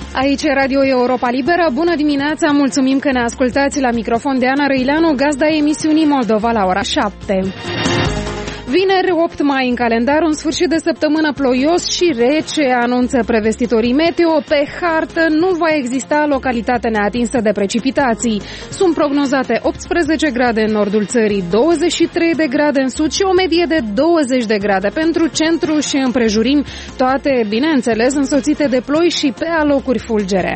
Aici e Radio Europa Liberă. Bună dimineața, mulțumim că ne ascultați. La microfon de Ana Răileanu, gazda emisiunii Moldova la ora 7. Vineri, 8 mai în calendar, un sfârșit de săptămână ploios și rece, anunță prevestitorii meteo. Pe hartă nu va exista localitate neatinsă de precipitații. Sunt prognozate 18 grade în nordul țării, 23 de grade în sud și o medie de 20 de grade pentru centru și împrejurimi, toate, bineînțeles, însoțite de ploi și pe alocuri fulgere.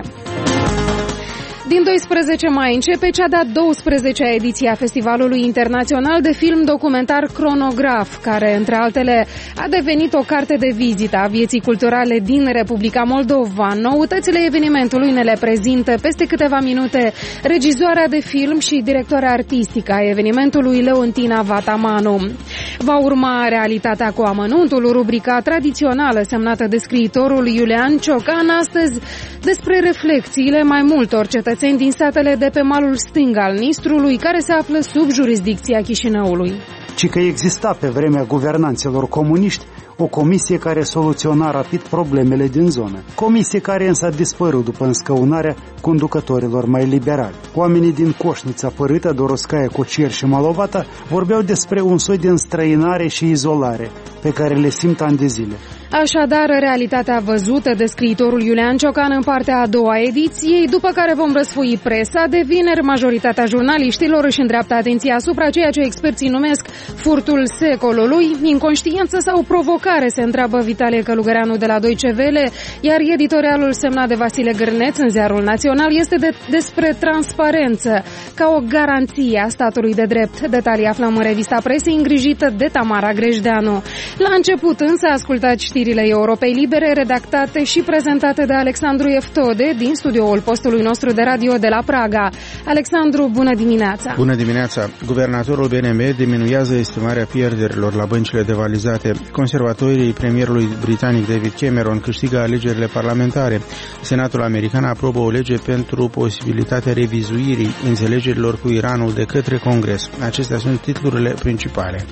Din 12 mai începe cea de-a 12-a ediție a Festivalului Internațional de Film Documentar Cronograf, care, între altele, a devenit o carte de vizită a vieții culturale din Republica Moldova. Noutățile evenimentului ne le prezintă peste câteva minute regizoarea de film și directoarea artistică a evenimentului, Leontina Vatamanu. Va urma Realitatea cu amănuntul, rubrica tradițională semnată de scriitorul Iulian Ciocan, astăzi despre reflexiile mai multor cetățeni din statele de pe malul stâng al Nistrului, care se află sub jurisdicția Chișinăului. Ci că exista pe vremea guvernanților comuniști o comisie care soluționa rapid problemele din zonă. Comisie care însă a dispărut după înscăunarea conducătorilor mai liberali. Oamenii din Coșnița, Părâta, Doroscaia, Cocier și Malovata vorbeau despre un soi de înstrăinare și izolare pe care le simt ani de zile. Așadar, realitatea văzută de scriitorul Iulian Ciocan în partea a doua ediției, după care vom răsfoi presa. De vineri, majoritatea jurnaliștilor își îndreaptă atenția asupra ceea ce experții numesc furtul secolului, inconștiență sau provocare, se întreabă Vitalie Călugăreanu de la Deutsche Welle, iar editorialul semnat de Vasile Gârneț în Ziarul Național este despre transparență ca o garanție a statului de drept. Detalii aflăm în revista presei îngrijită de Tamara Grejdeanu. La început însă ascultați știrile Europei Libere, redactate și prezentate de Alexandru Eftode din studioul postului nostru de radio de la Praga. Alexandru, bună dimineața! Bună dimineața! Guvernatorul BNM diminuează estimarea pierderilor la băncile devalizate. Conservatorii premierului britanic David Cameron câștigă alegerile parlamentare. Senatul american aprobă o lege pentru posibilitatea revizuirii înțelegerilor cu Iranul de către Congres. Acestea sunt titlurile principale.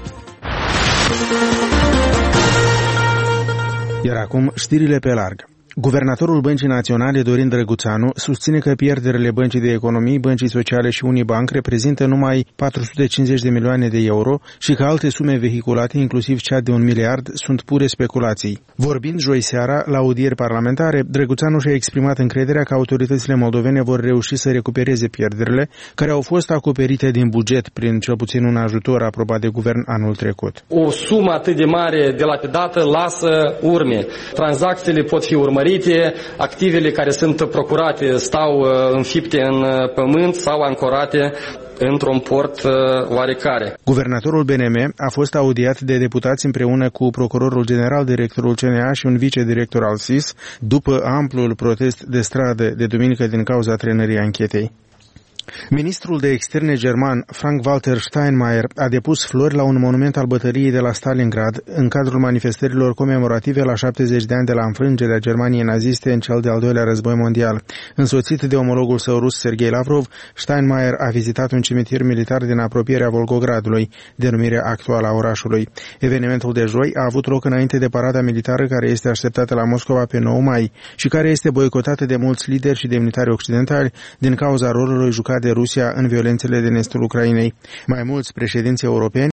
Iar acum, știrile pe larg. Guvernatorul Băncii Naționale, Dorin Drăguțanu, susține că pierderile Băncii de Economii, Băncii Sociale și Unibanc reprezintă numai 450 de milioane de euro și că alte sume vehiculate, inclusiv cea de 1 miliard, sunt pure speculații. Vorbind joi seara la audieri parlamentare, Drăguțanu și-a exprimat încrederea că autoritățile moldovene vor reuși să recupereze pierderile care au fost acoperite din buget prin cel puțin un ajutor aprobat de guvern anul trecut. O sumă atât de mare dilapidată lasă urme. Tranzacțiile pot fi urmărite, activele care sunt procurate stau înfipte în pământ sau ancorate într-un port oarecare. Guvernatorul BNM a fost audiat de deputați împreună cu procurorul general, directorul CNA și un vicedirector al SIS după amplul protest de stradă de duminică din cauza trenării anchetei. Ministrul de Externe german, Frank-Walter Steinmeier, a depus flori la un monument al bătăliei de la Stalingrad în cadrul manifestărilor comemorative la 70 de ani de la înfrângerea Germaniei naziste în cel de-al doilea război mondial. Însoțit de omologul său rus, Sergei Lavrov, Steinmeier a vizitat un cimitir militar din apropierea Volgogradului, denumirea actuală a orașului. Evenimentul de joi a avut loc înainte de parada militară care este așteptată la Moscova pe 9 mai și care este boicotată de mulți lideri și demnitari occidentali din cauza rolului jucat de Rusia în violențele din estul Ucrainei. Mai mulți președinți europeni